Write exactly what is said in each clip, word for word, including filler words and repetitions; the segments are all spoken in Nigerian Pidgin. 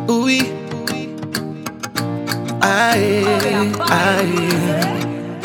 Ooh, aye, aye.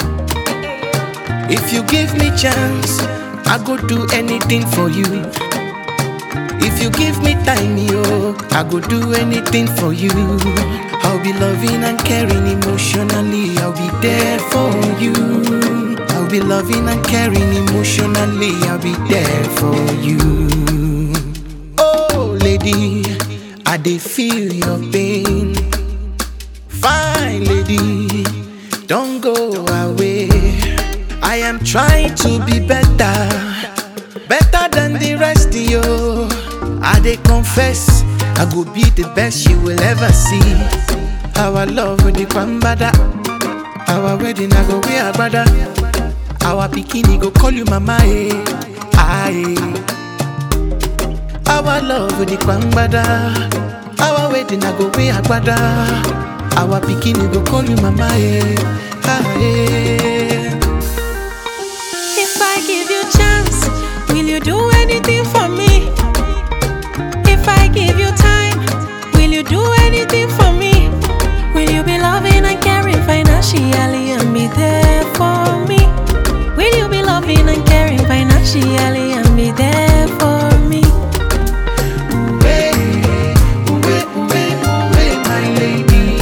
If you give me chance, I go do anything for you. If you give me time, yo, I go do anything for you. I'll be loving and caring emotionally. I'll be there for you. I'll be loving and caring emotionally. I'll be there for you. Oh, lady, I dey feel your pain. Fine, lady, don't go away. I am trying to be better, better than the rest of you. I dey confess, I go be the best you will ever see. Our love with the kwambada, our wedding I go wear brother. Our bikini go call you mama, eh, aye. Our love with the kwambada, our wedding I go wear brother. Our bikini go call you mama, eh, aye. If I give you chance, will you do anything for me? If I give you time, will you do anything for me? Will you be loving and caring financially and be there for me? Will you be loving and caring financially and be there for me? Way, way, way, way, my lady.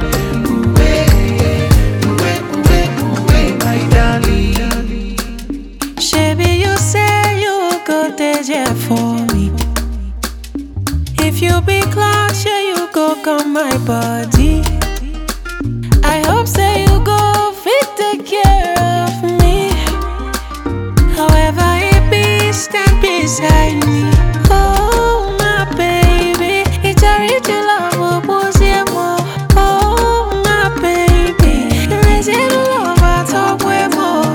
Way, way, way, way, my darling. Shabby, you say you go there for me. If you be clock, sure you go come my body. I hope say you go fit take care of me. However it be, stand beside me. Oh my baby, it's a rich love, more. Oh my baby, let's get love, I talk with more.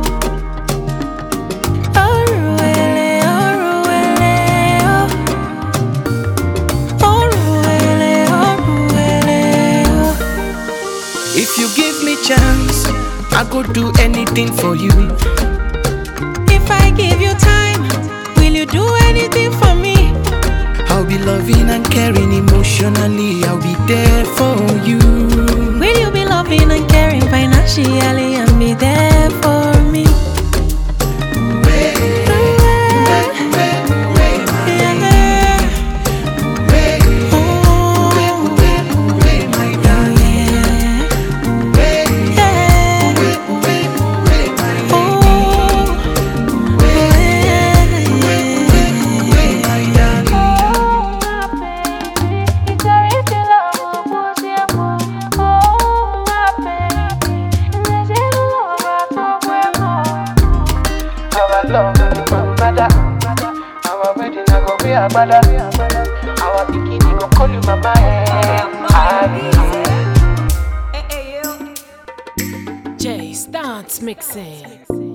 Oh really, oh really, oh. Oh really, oh really, oh. If you give me chance, I go do anything for you. If I give you time, will you do anything for me? I'll be loving and caring emotionally. I'll be there for you. Will you be loving and caring financially and be there for me? Way, way, way, way, my Yeah. way, Oh, way, way, way, my darling. yeah. Way, Yeah. way, way, way, my Oh, way, way, my darling. Our love is the kwambada. Our wedding I go be a brother. Our bikini go call you mama, eh, aye. J Starts mixing.